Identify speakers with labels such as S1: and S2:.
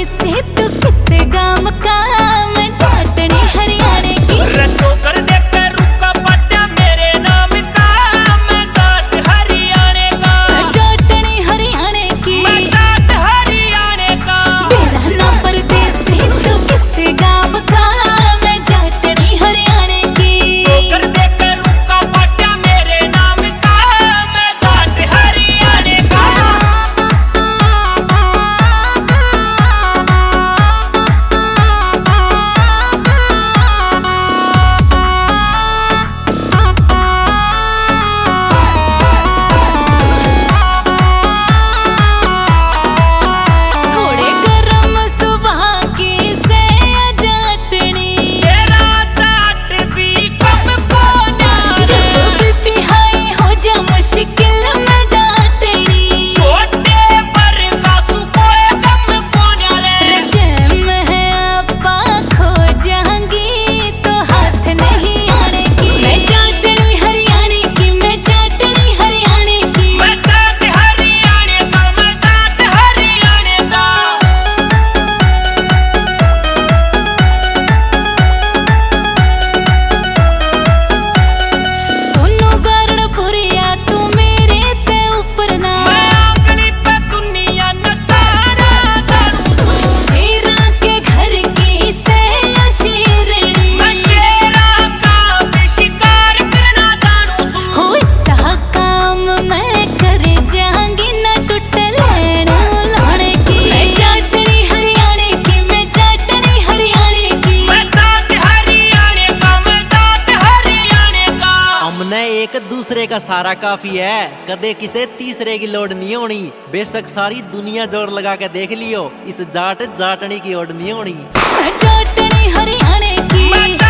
S1: परदेसी तू किसे गाम का, मैं जाटनी हरियाणे की।
S2: रचो कर दे के रुका पाट्या मेरे नाम का, मैं जाट हरियाणे का।
S1: जाटनी हरियाणे की,
S2: मैं जाट हरियाणे का।
S1: मेरा नाम परदेसी तू किसे गाम का, मैं जाटनी हरियाणे की।
S2: कर दे के रुका पाट्या मेरे नाम का, मैं जाट हरियाणे का।
S1: थोड़े गरम सुबह की से जाटनी,
S2: तेरा जाट भी कम को न्यारे।
S1: जब बीपी हाई हो जा मुश्किल में जाटनी।
S2: छोटे पर कासू कोई कम को न्यारे।
S1: रजे में आपा खो जाऊंगी तो हाथ नहीं आने की। मैं जाटनी हरियाणे की, मैं जाटनी हरियाणे की।
S2: मैं जाट हरियाणे का, मैं जाट हरियाणे का।
S1: सोनू गारणपुरिया तू मेरे ते ऊपर ना।
S2: मैं आंगली पे दुनिया नचाना जानू।
S1: शेरा के घर की से या शेरनी।
S2: मैं शेरा का भी शिकार करना जानू सू।
S1: हो ऐसा काम मैं कर जाऊंगी ना टूट लेना लाने की। मैं जाटनी हरियाणे की, मैं जाटनी हरियाणे की।
S2: मैं जाट हरियाणे का, मैं जाट हरियाणे का।
S3: हमने एक दूसरे का सारा काफी है, कदे किसे तीसरे की लोड नहीं होनी। बेशक सारी दुनिया जोर लगा के देख लियो, इस जाट जाटनी की ओर नहीं होनी।
S1: मैं जाटनी हरियाणे की।
S2: मैं